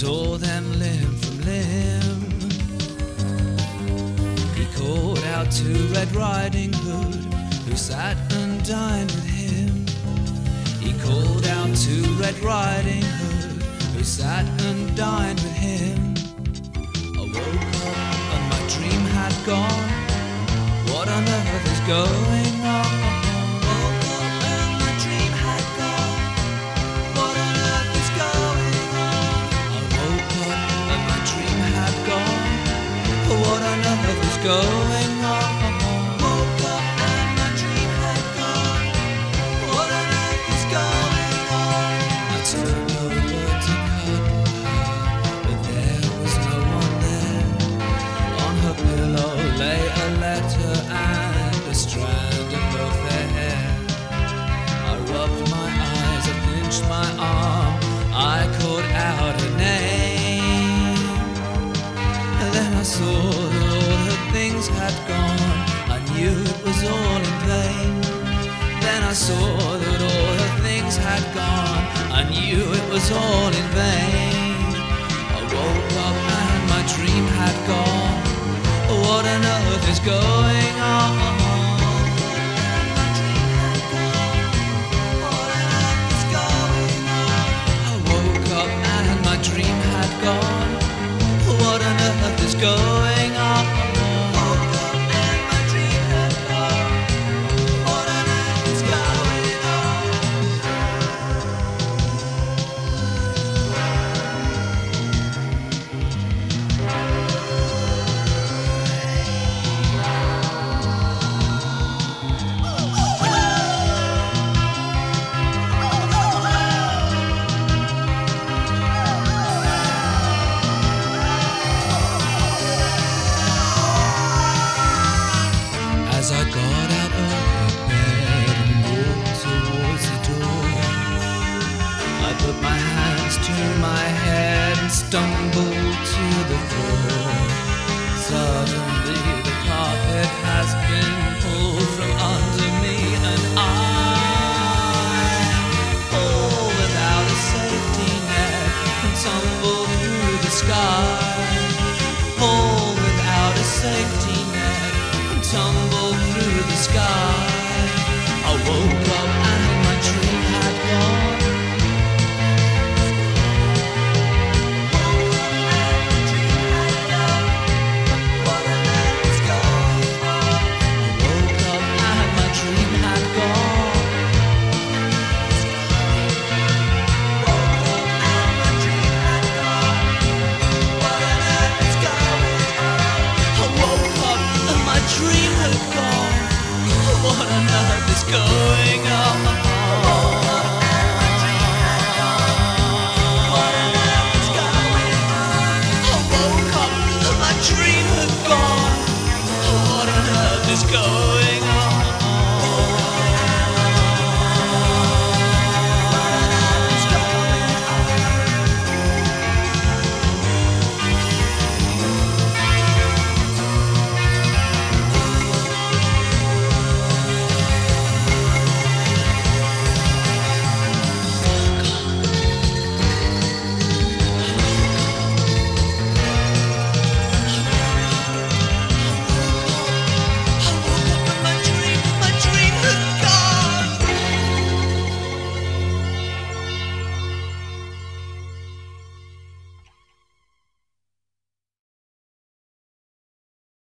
tore them limb from limb. He called out to Red Riding Hood, who sat and dined with him. He called out to Red Riding Hood, who sat and dined with him. I woke up and my dream had gone. What on earth is going on? Woke up and my dream had gone. What on earth is going on? I woke up and my dream had gone. What on earth is going on? Woke up and my dream had gone. What on earth is going on? I turned over to cuddle her, but there was no one there. On her pillow lay a letter and a strand of both her hair. I rubbed my eyes, I pinched my arm, I called out her name. And then I saw that all her things had gone. I knew it was all in vain. Then I saw that all her things had gone. I knew it was all in vain. I woke up and my dream had gone. What on earth is going on? I woke up and my dream had gone. What on earth is going on? Woke up and my dream had gone. What on earth is going on? As I got out of bed and walked towards the door, I put my hands to my head and stumbled to the floor. Suddenly the carpet has been pulled from under me, and I fall without a safety net and tumble through the sky. Fall without a safety net and tumble through the sky. I woke up and